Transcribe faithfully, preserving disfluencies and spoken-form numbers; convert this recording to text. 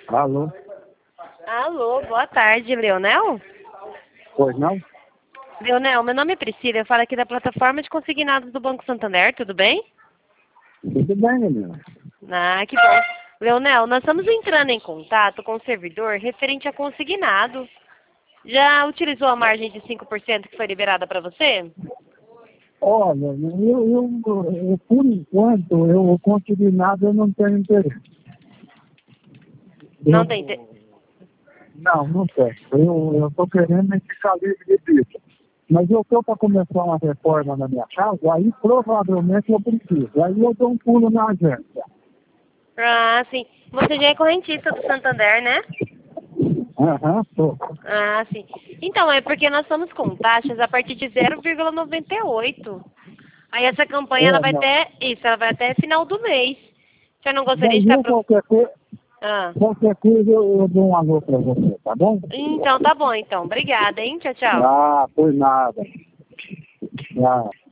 Alô? Alô, boa tarde, Leonel? Pois não? Leonel, meu nome é Priscila, eu falo aqui da plataforma de consignados do Banco Santander, tudo bem? Tudo bem, menina. Ah, que bom. Leonel, nós estamos entrando em contato com o servidor referente a consignado. Já utilizou a margem de cinco por cento que foi liberada para você? Olha, eu, eu, eu, por enquanto, eu consegui nada, eu não tenho interesse. Não Eu, tem... Te... não, não tenho. Eu estou querendo é ficar livre de bicho. Mas eu estou para começar uma reforma na minha casa, aí provavelmente eu preciso. Aí eu dou um pulo na agência. Ah, sim. Você já é correntista do Santander, né? Aham, estou. Ah, sim. Então, é porque nós estamos com taxas a partir de zero vírgula noventa e oito. Aí essa campanha ela É, vai não. até isso, ela vai até final do mês. Você não gostaria de Daí estar eu pro... qualquer coisa, Ah. qualquer coisa eu, eu dou um alô para você, tá bom? Então tá bom, então. Obrigada, hein? Tchau, tchau. Ah, por nada. Ah.